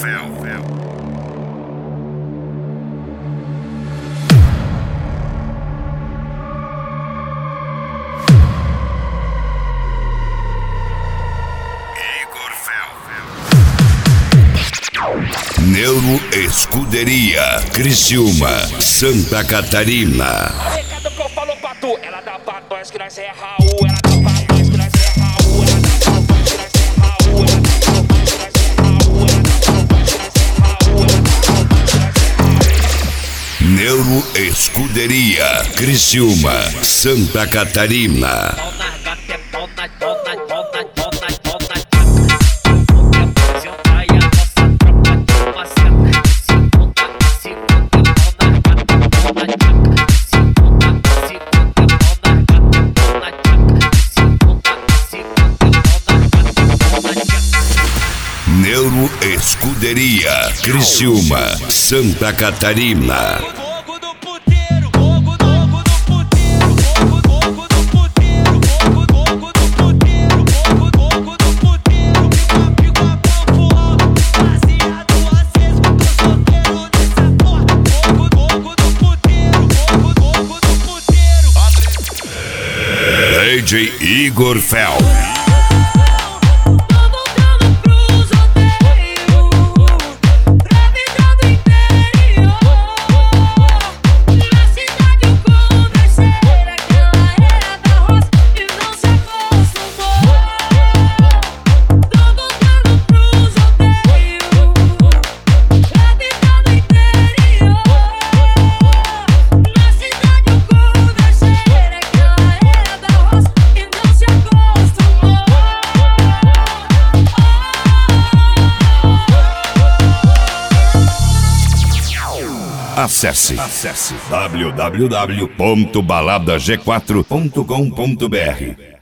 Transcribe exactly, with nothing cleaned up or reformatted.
Neuro Escuderia, Criciúma, Santa Catarina. O recado que eu falo pra tu, ela dá pra nós que nós é Raul, ela dá pra nós que nós é Raul, ela dá pra nós que nós é Raul, ela dá pra nós que nós é Raul, ela dá pra nós que nós é Raul, ela dá pra nós que nós é Raul. Neuro Escuderia, Criciúma, Santa Catarina. Neuro Escuderia, Criciúma, Santa Catarina. D J Igor Fel. Acesse, acesse w w w ponto balada g quatro ponto com ponto b r.